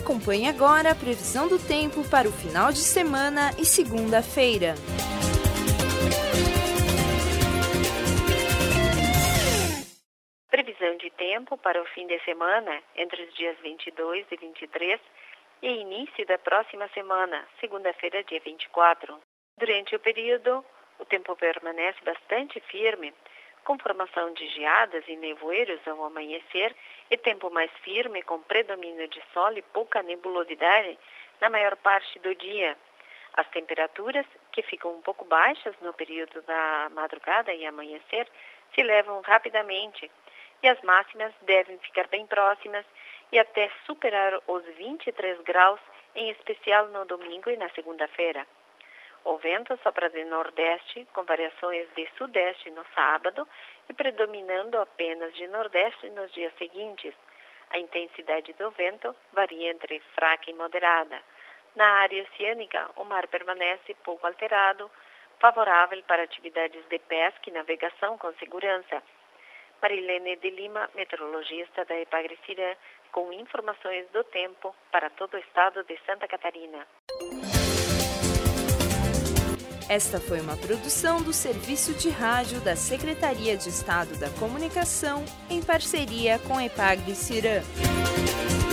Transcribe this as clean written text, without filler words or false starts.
Acompanhe agora a previsão do tempo para o final de semana e segunda-feira. Previsão de tempo para o fim de semana, entre os dias 22 e 23 e início da próxima semana, segunda-feira, dia 24. Durante o período, o tempo permanece bastante firme, com formação de geadas e nevoeiros ao amanhecer e tempo mais firme com predomínio de sol e pouca nebulosidade na maior parte do dia. As temperaturas, que ficam um pouco baixas no período da madrugada e amanhecer, se elevam rapidamente e as máximas devem ficar bem próximas e até superar os 23 graus, em especial no domingo e na segunda-feira. O vento sopra de nordeste, com variações de sudeste no sábado e predominando apenas de nordeste nos dias seguintes. A intensidade do vento varia entre fraca e moderada. Na área oceânica, o mar permanece pouco alterado, favorável para atividades de pesca e navegação com segurança. Marilene de Lima, meteorologista da Epagre-Cirã, com informações do tempo para todo o estado de Santa Catarina. Esta foi uma produção do Serviço de Rádio da Secretaria de Estado da Comunicação, em parceria com Epagre-Cirã.